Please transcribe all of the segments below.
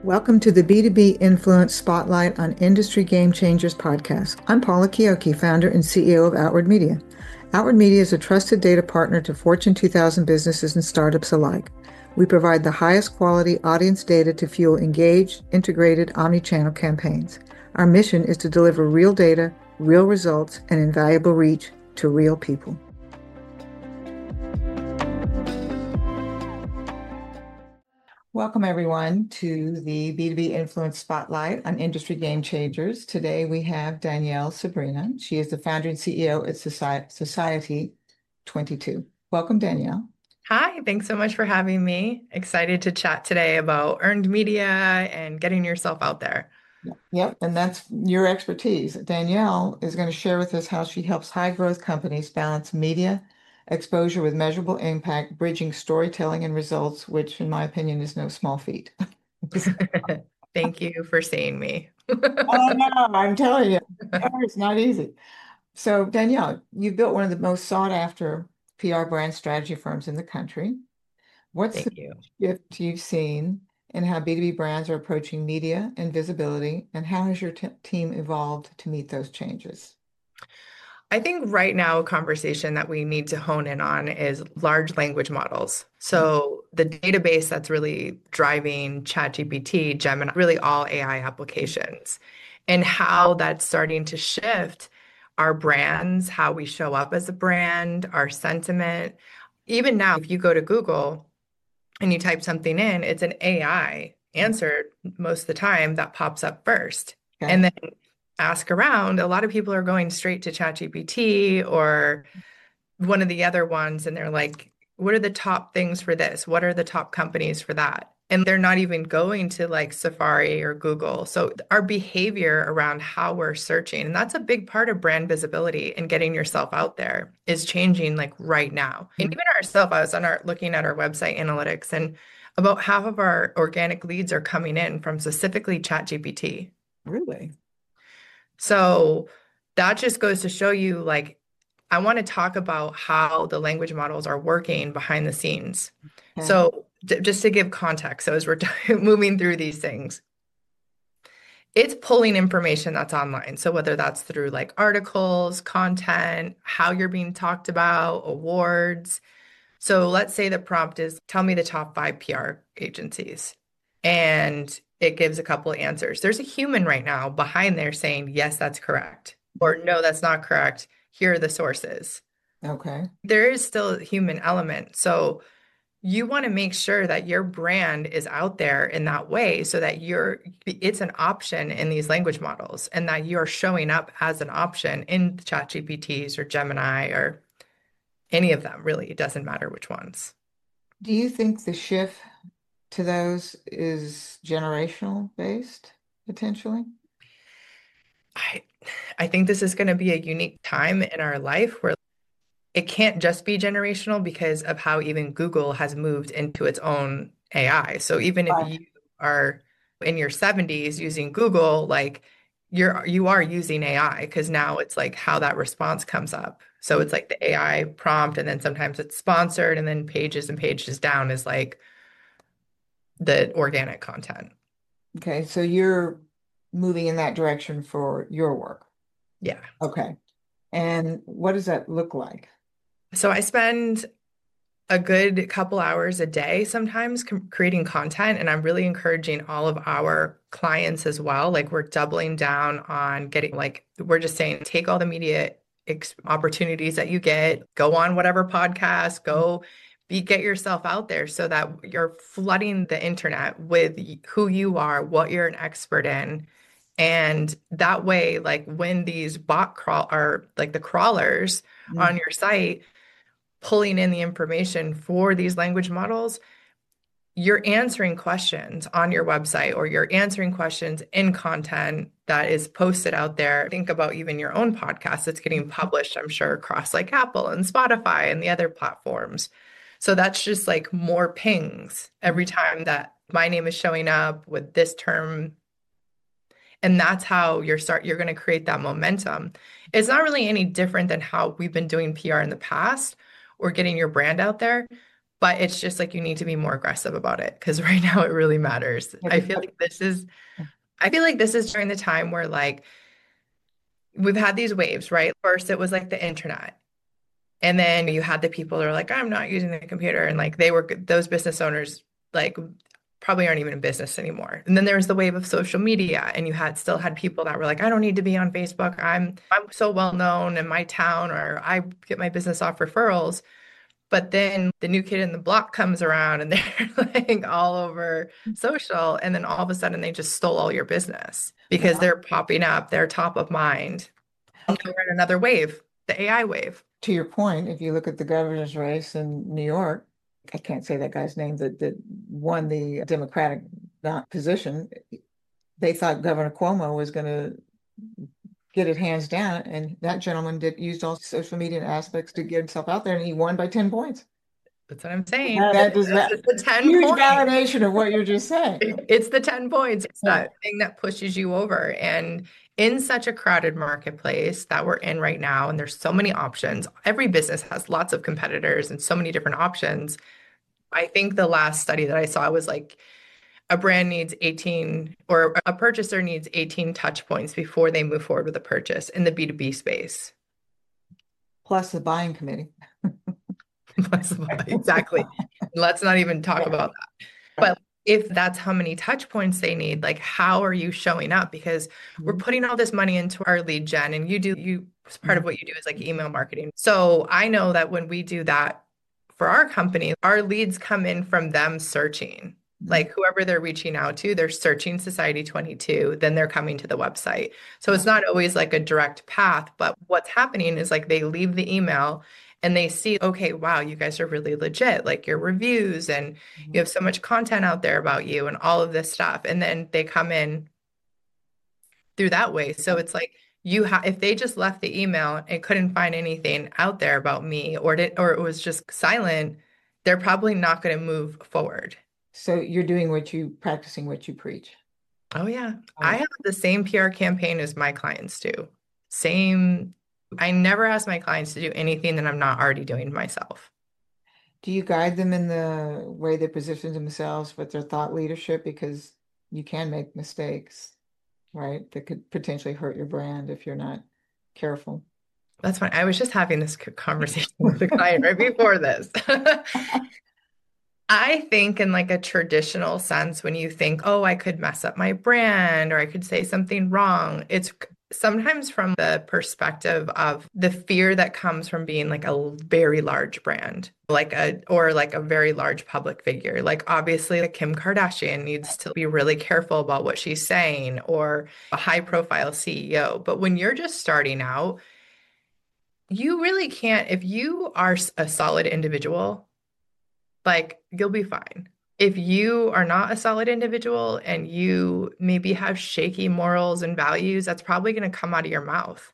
Welcome to the B2B Influence Spotlight on Industry Game Changers podcast. I'm Paula Kioki, founder and CEO of Outward Media. Outward Media is a trusted data partner to Fortune 2000 businesses and startups alike. We provide the highest quality audience data to fuel engaged, integrated, omni-channel campaigns. Our mission is to deliver real data, real results, and invaluable reach to real people. Welcome, everyone, to the B2B Influence Spotlight on Industry Game Changers. Today, we have Danielle Sabrina. She is the founder and CEO at Society 22. Welcome, Danielle. Hi, thanks so much for having me. Excited to chat today about earned media and getting yourself out there. Yep, and that's your expertise. Danielle is going to share with us how she helps high-growth companies balance media exposure with measurable impact, bridging storytelling and results, which, in my opinion, is no small feat. Thank you for seeing me. Oh, no, I'm telling you, it's not easy. So, Danielle, you've built one of the most sought after PR brand strategy firms in the country. What's the Thank you. shift you've seen in how B2B brands are approaching media and visibility, and how has your team evolved to meet those changes? I think right now a conversation that we need to hone in on is large language models. So the database that's really driving ChatGPT, Gemini, really all AI applications, and how that's starting to shift our brands, how we show up as a brand, our sentiment. Even now, if you go to Google and you type something in, it's an AI answer most of the time that pops up first. Okay. And then ask around, a lot of people are going straight to ChatGPT or one of the other ones, and they're like, what are the top things for this? What are the top companies for that? And they're not even going to like Safari or Google. So our behavior around how we're searching, and that's a big part of brand visibility and getting yourself out there, is changing like right now. And even ourselves, I was looking at our website analytics, and about half of our organic leads are coming in from specifically ChatGPT. Really? So that just goes to show you, like, I want to talk about how the language models are working behind the scenes. Okay. So just to give context, so as we're moving through these things, it's pulling information that's online. So whether that's through like articles, content, how you're being talked about, awards. So let's say the prompt is, tell me the top 5 PR agencies. And it gives a couple of answers. There's a human right now behind there saying, yes, that's correct. Or no, that's not correct. Here are the sources. Okay. There is still a human element. So you want to make sure that your brand is out there in that way so that it's an option in these language models and that you're showing up as an option in ChatGPTs or Gemini or any of them, really. It doesn't matter which ones. Do you think the shift to those is generational based, potentially? I I think this is going to be a unique time in our life where it can't just be generational because of how even Google has moved into its own AI. So even if Right. you are in your 70s using Google, like you are using AI because now it's like how that response comes up. So it's like the AI prompt, and then sometimes it's sponsored, and then pages and pages down is like the organic content. Okay, so you're moving in that direction for your work. Yeah. Okay. And what does that look like? So I spend a good couple hours a day sometimes creating content, and I'm really encouraging all of our clients as well. Like we're doubling down on getting, like, we're just saying take all the media opportunities that you get, go on whatever podcast, get yourself out there so that you're flooding the internet with who you are, what you're an expert in. And that way, like when these bot crawl are like the crawlers Mm. on your site pulling in the information for these language models, you're answering questions on your website or you're answering questions in content that is posted out there. Think about even your own podcast that's getting published, I'm sure, across like Apple and Spotify and the other platforms. So that's just like more pings every time that my name is showing up with this term. And that's how you're going to create that momentum. It's not really any different than how we've been doing PR in the past or getting your brand out there. But it's just like you need to be more aggressive about it because right now it really matters. Yeah, because I feel like this is during the time where like we've had these waves, right? First it was like the internet. And then you had the people that are like, I'm not using the computer. And like they were those business owners like probably aren't even in business anymore. And then there was the wave of social media, and you had still had people that were like, I don't need to be on Facebook. I'm so well known in my town, or I get my business off referrals. But then the new kid in the block comes around and they're like all over social. And then all of a sudden they just stole all your business because they're popping up, they're top of mind. And now we're in another wave, the AI wave. to your point, if you look at the governor's race in New York, I can't say that guy's name that won the Democratic position. They thought Governor Cuomo was going to get it hands down, and that gentleman did used all social media aspects to get himself out there, and he won by 10 points. That's what I'm saying. That is It's the 10 huge points. validation of what you're just saying. It's the 10 points. It's that thing that pushes you over. And in such a crowded marketplace that we're in right now, and there's so many options, every business has lots of competitors and so many different options. I think the last study that I saw was like a brand needs 18 or a purchaser needs 18 touch points before they move forward with a purchase in the B2B space. Plus the buying committee. Exactly. Let's not even talk about that. But if that's how many touch points they need, like how are you showing up? Because we're putting all this money into our lead gen, and part of what you do is like email marketing. So I know that when we do that for our company, our leads come in from them searching. Like whoever they're reaching out to, they're searching Society 22, then they're coming to the website. So it's not always like a direct path, but what's happening is like they leave the email and they see, okay, wow, you guys are really legit, like your reviews and you have so much content out there about you and all of this stuff. And then they come in through that way. So it's like if they just left the email and couldn't find anything out there about me or it was just silent, they're probably not going to move forward. So you're practicing what you preach. Oh yeah. I have the same PR campaign as my clients do. Same. I never ask my clients to do anything that I'm not already doing myself. Do you guide them in the way they position themselves with their thought leadership? Because you can make mistakes, right? That could potentially hurt your brand if you're not careful. That's fine. I was just having this conversation with a client right before this. I think in like a traditional sense, when you think, oh, I could mess up my brand or I could say something wrong, it's sometimes from the perspective of the fear that comes from being like a very large brand, or like a very large public figure. Like obviously, like Kim Kardashian needs to be really careful about what she's saying, or a high profile CEO. But when you're just starting out, you really can't, if you are a solid individual, like you'll be fine. If you are not a solid individual and you maybe have shaky morals and values, that's probably going to come out of your mouth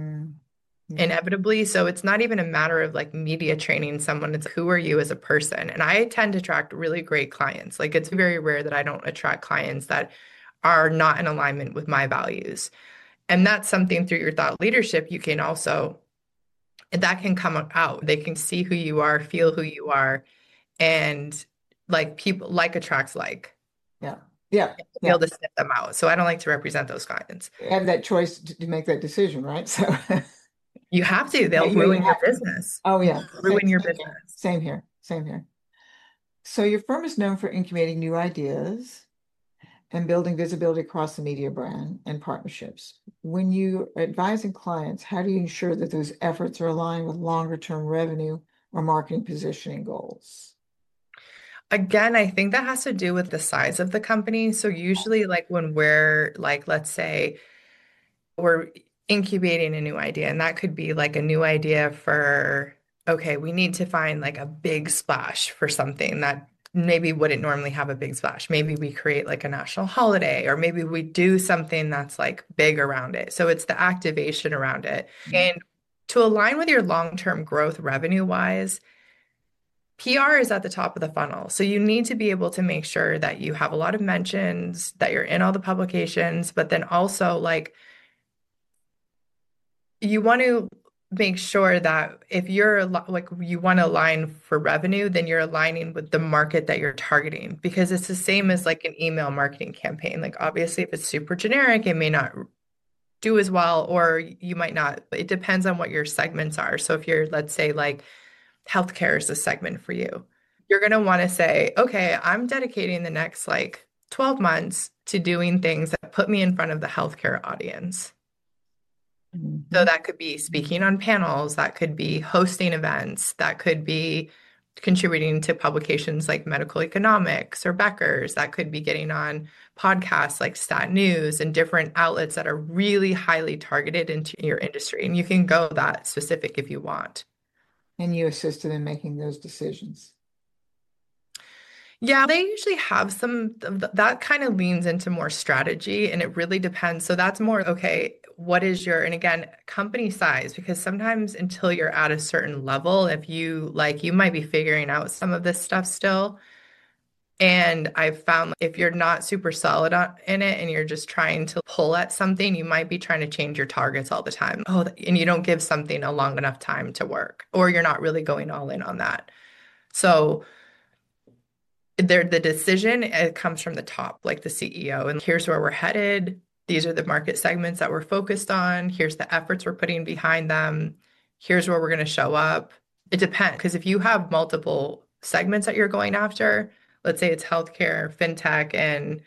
inevitably. So it's not even a matter of like media training someone. It's who are you as a person? And I tend to attract really great clients. Like it's very rare that I don't attract clients that are not in alignment with my values. And that's something through your thought leadership, you can also, that can come out. They can see who you are, feel who you are, and like people like attracts like. Yeah. Yeah. Be able to sniff them out. So I don't like to represent those clients. You have that choice to make that decision, right? So you have to. They'll ruin your business. Oh yeah. Ruin your business. Same here. Same here. So your firm is known for incubating new ideas and building visibility across the media brand and partnerships. When you are advising clients, how do you ensure that those efforts are aligned with longer term revenue or marketing positioning goals? Again, I think that has to do with the size of the company. So usually like when we're like, let's say we're incubating a new idea, and that could be like a new idea for, okay, we need to find like a big splash for something that maybe wouldn't normally have a big splash. Maybe we create like a national holiday, or maybe we do something that's like big around it. So it's the activation around it. And to align with your long-term growth revenue-wise, PR is at the top of the funnel. So you need to be able to make sure that you have a lot of mentions, that you're in all the publications, but then also like you want to make sure that if like you want to align for revenue, then you're aligning with the market that you're targeting because it's the same as like an email marketing campaign. Like obviously, if it's super generic, it may not do as well, or you might not. It depends on what your segments are. So if you're, let's say, like healthcare is a segment for you, you're going to want to say, okay, I'm dedicating the next like 12 months to doing things that put me in front of the healthcare audience. So Mhm. that could be speaking on panels, that could be hosting events, that could be contributing to publications like Medical Economics or Becker's, that could be getting on podcasts like Stat News and different outlets that are really highly targeted into your industry. And you can go that specific if you want. And you assisted in making those decisions. Yeah, they usually have that kind of leans into more strategy and it really depends. So that's more, okay, what is your, and again, company size, because sometimes until you're at a certain level, if you like, you might be figuring out some of this stuff still. And I've found if you're not super solid in it and you're just trying to pull at something, you might be trying to change your targets all the time. Oh, and you don't give something a long enough time to work, or you're not really going all in on that. So, the decision it comes from the top, like the CEO, and here's where we're headed. These are the market segments that we're focused on. Here's the efforts we're putting behind them. Here's where we're going to show up. It depends because if you have multiple segments that you're going after, let's say it's healthcare, fintech, and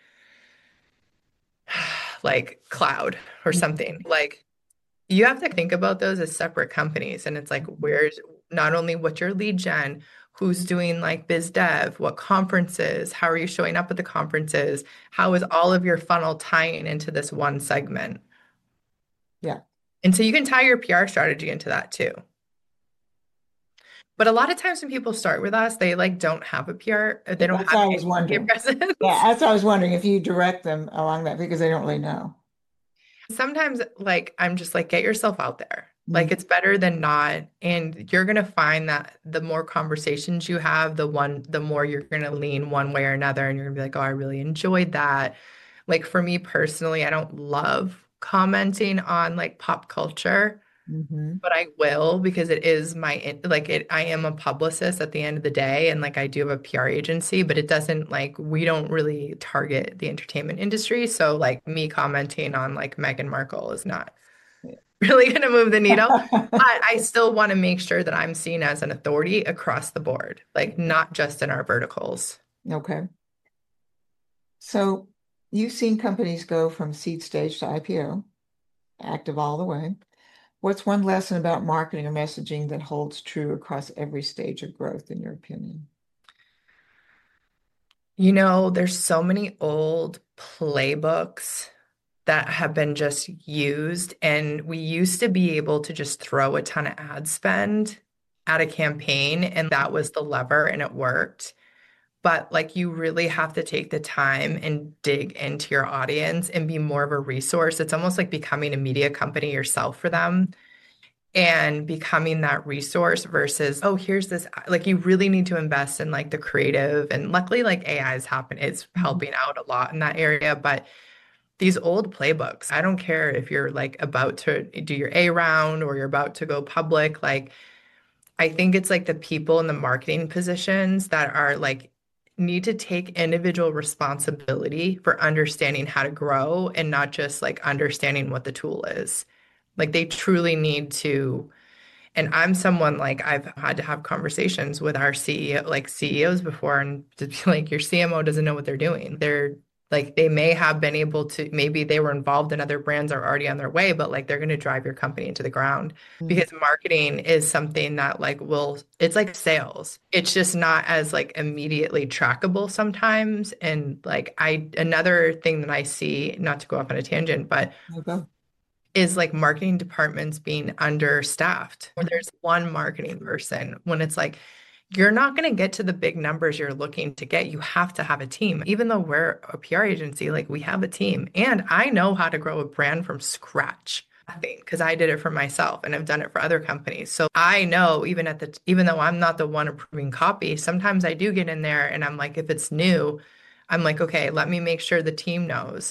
like cloud or something, like you have to think about those as separate companies. And it's like, where's not only what's your lead gen, who's doing like biz dev, what conferences, how are you showing up at the conferences? How is all of your funnel tying into this one segment? Yeah. And so you can tie your PR strategy into that too. But a lot of times when people start with us, they like don't have a PR, they don't That's have what I was any media wondering. Yeah, presence. that's what I was wondering if you direct them along that because they don't really know. Sometimes, like, I'm just like, get yourself out there. Like, Mhm. it's better than not. And you're gonna find that the more conversations you have, the more you're gonna lean one way or another. And you're gonna be like, oh, I really enjoyed that. Like, for me personally, I don't love commenting on like pop culture, Mhm. but I will because it is like it I am a publicist at the end of the day and like I do have a PR agency, but it doesn't like we don't really target the entertainment industry. So like me commenting on like Meghan Markle is not really going to move the needle. But I still want to make sure that I'm seen as an authority across the board, like not just in our verticals. Okay. So you've seen companies go from seed stage to IPO, active all the way. What's one lesson about marketing or messaging that holds true across every stage of growth, in your opinion? You know, there's so many old playbooks that have been just used. And we used to be able to just throw a ton of ad spend at a campaign, and that was the lever, and it worked. But like, you really have to take the time and dig into your audience and be more of a resource. It's almost like becoming a media company yourself for them and becoming that resource versus, oh, here's this. Like, you really need to invest in like the creative. And luckily, like AI it's Mhm. helping out a lot in that area. But these old playbooks, I don't care if you're like about to do your A round or you're about to go public. Like, I think it's like the people in the marketing positions that are like, need to take individual responsibility for understanding how to grow and not just like understanding what the tool is. Like, they truly need to. And I'm someone like I've had to have conversations with our CEO, like CEOs before, and to be like, your CMO doesn't know what they're doing. They're like, they may have been able to, maybe they were involved in other brands are already on their way, but like they're going to drive your company into the ground Mhm. because marketing is something that like it's like sales. It's just not as like immediately trackable sometimes. And like, another thing that I see, not to go off on a tangent, but There you go. is like marketing departments being understaffed, or there's one marketing person when it's like, you're not going to get to the big numbers you're looking to get. You have to have a team. Even though we're a PR agency, like we have a team. And I know how to grow a brand from scratch. Nothing, because I did it for myself and I've done it for other companies. So I know even though I'm not the one approving copy, sometimes I do get in there and I'm like, if it's new, I'm like, okay, let me make sure the team knows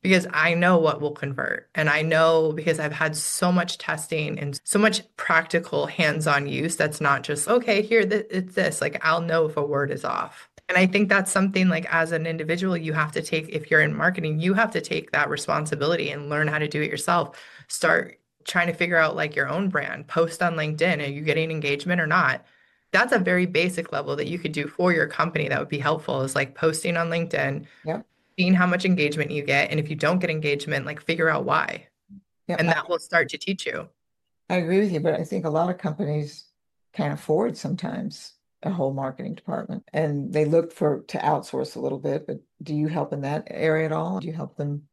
because I know what will convert. And I know because I've had so much testing and so much practical hands-on use that's not just, okay, here, it's this. Like, I'll know if a word is off. And I think that's something like as an individual, you have to take, if you're in marketing, you have to take that responsibility and learn how to do it yourself. Start trying to figure out like your own brand, post on LinkedIn. Are you getting engagement or not? That's a very basic level that you could do for your company that would be helpful is like posting on LinkedIn, Yep. seeing how much engagement you get. And if you don't get engagement, like figure out why. Yep. And that will start to teach you. I agree with you, but I think a lot of companies can't afford sometimes a whole marketing department and they look for to outsource a little bit, but do you help in that area at all? Do you help them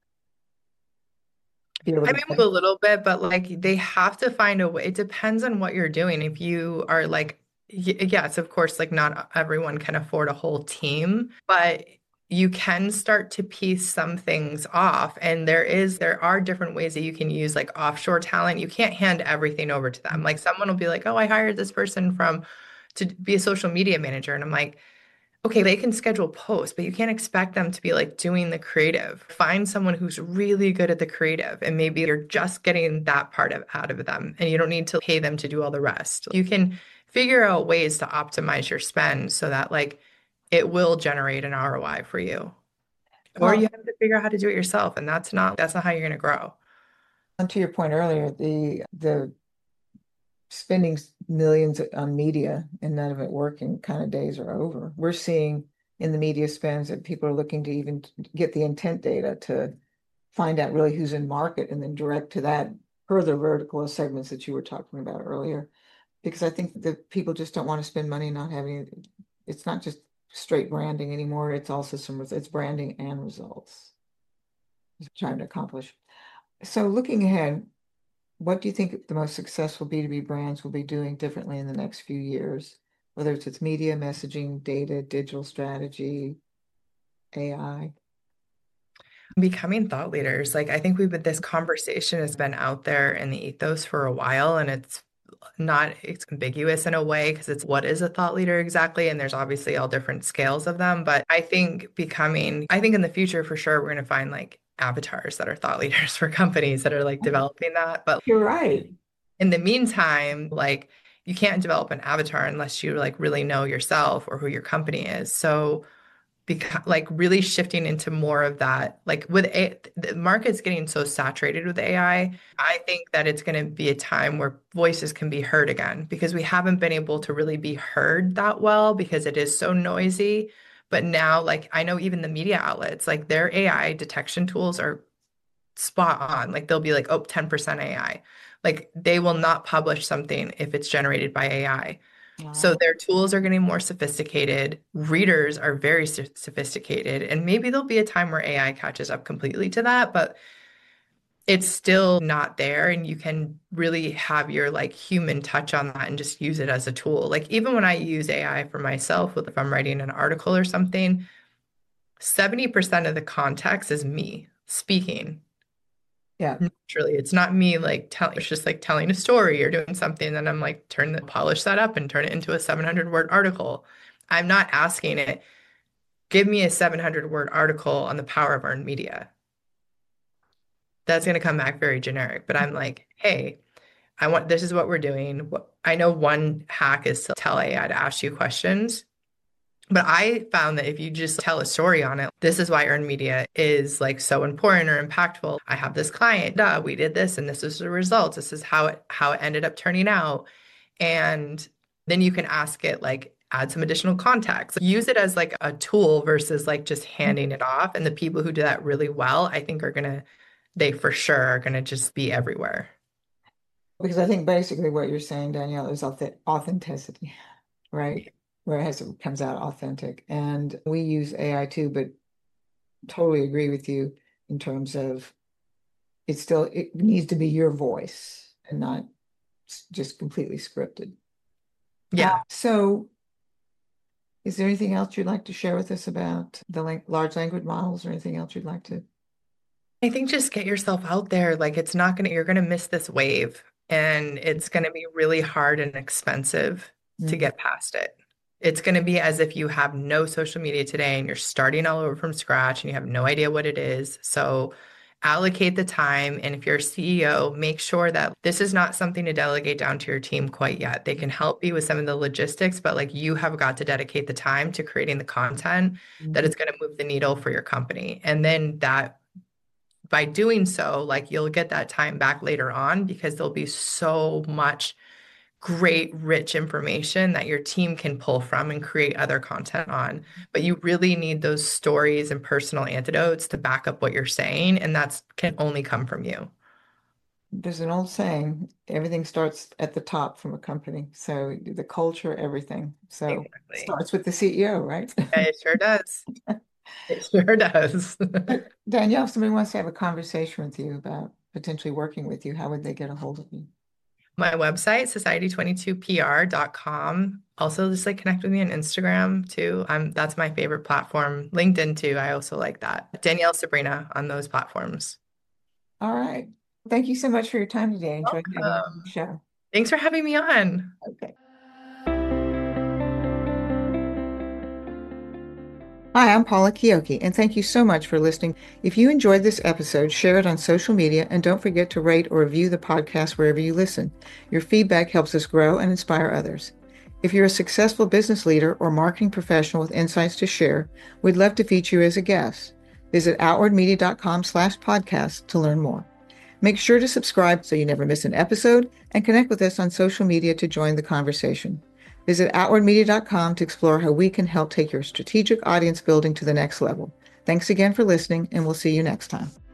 be able I to mean, get a little bit, but like they have to find a way. It depends on what you're doing. If you are like, yes, of course, like not everyone can afford a whole team, but you can start to piece some things off. And there are different ways that you can use like offshore talent. You can't hand everything over to them. Like someone will be like, oh, I hired this person to be a social media manager. And I'm like, okay, they can schedule posts, but you can't expect them to be like doing the creative. Find someone who's really good at the creative, and maybe you're just getting that part out of them, and you don't need to pay them to do all the rest. You can figure out ways to optimize your spend so that like it will generate an ROI for you. Or well, you have to figure out how to do it yourself, and that's not how you're going to grow. and to your point earlier, the spending millions on media and none of it working kind of days are over. We're seeing in the media spends that people are looking to even get the intent data to find out really who's in market and then direct to that further vertical segments that you were talking about earlier. Because I think that people just don't want to spend money not having it's not just straight branding anymore. It's also it's branding and results. It's trying to accomplish. So looking ahead, what do you think the most successful B2B brands will be doing differently in the next few years? Whether it's with media, messaging, data, digital strategy, AI. Becoming thought leaders. Like, I think this conversation has been out there in the ethos for a while, and it's ambiguous in a way because it's what is a thought leader exactly? And there's obviously all different scales of them. But I think in the future, for sure, we're going to find like avatars that are thought leaders for companies that are like developing that. But You're right. in the meantime, like, you can't develop an avatar unless you like really know yourself or who your company is. So, like really shifting into more of that like the market's getting so saturated with I think that it's going to be a time where voices can be heard again because we haven't been able to really be heard that well because it is so noisy. But now like I know even the media outlets like their AI detection tools are spot on. Like they'll be like, oh, 10% AI. Like they will not publish something if it's generated by AI. So Wow. their tools are getting more sophisticated. Readers are very sophisticated. And maybe there'll be a time where AI catches up completely to that, but it's still not there. And you can really have your like human touch on that and just use it as a tool. Like even when I use AI for myself, if I'm writing an article or something, 70% of the context is me speaking. Yeah. Naturally, it's not me like telling, it's just like telling a story or doing something. Then I'm like, polish that up and turn it into a 700-word article. I'm not asking it, give me a 700-word article on the power of earned media. That's going to come back very generic. But I'm like, hey, this is what we're doing. I know one hack is to tell AI to ask you questions. But I found that if you just tell a story on it, this is why earned media is like so important or impactful. I have this client, we did this, and this is the results. This is how it ended up turning out. And then you can ask it like add some additional context. Use it as like a tool versus like just handing it off. And the people who do that really well, I think they for sure are gonna just be everywhere. Because I think basically what you're saying, Danielle, is authenticity, right? Where it comes out authentic. And we use AI too, but totally agree with you in terms of it needs to be your voice and not just completely scripted. Yeah. So is there anything else you'd like to share with us about the large language models or anything else you'd like to? I think just get yourself out there. Like you're gonna miss this wave and it's gonna be really hard and expensive to Mhm. get past it. It's gonna be as if you have no social media today and you're starting all over from scratch and you have no idea what it is. So allocate the time. And if you're a CEO, make sure that this is not something to delegate down to your team quite yet. They can help you with some of the logistics, but like you have got to dedicate the time to creating the content that Mhm. is going to move the needle for your company. And then that by doing so, like you'll get that time back later on because there'll be so much great, rich information that your team can pull from and create other content on. But you really need those stories and personal antidotes to back up what you're saying. And that's can only come from you. There's an old saying, everything starts at the top from a company. So the culture, everything. So it Exactly. starts with the CEO, right? Yeah, it sure does. It sure does. But Danielle, if somebody wants to have a conversation with you about potentially working with you, how would they get a hold of you? My website, society22pr.com. Also, just like connect with me on Instagram too. That's my favorite platform. LinkedIn too. I also like that. Danielle Sabrina on those platforms. All right. Thank you so much for your time today. I enjoyed having you on the Welcome. show. Thanks for having me on. Okay. Hi, I'm Paula Kioki, and thank you so much for listening. If you enjoyed this episode, share it on social media and don't forget to rate or review the podcast wherever you listen. Your feedback helps us grow and inspire others. If you're a successful business leader or marketing professional with insights to share, we'd love to feature you as a guest. Visit outwardmedia.com/podcast to learn more. Make sure to subscribe so you never miss an episode and connect with us on social media to join the conversation. Visit outwardmedia.com to explore how we can help take your strategic audience building to the next level. Thanks again for listening, and we'll see you next time.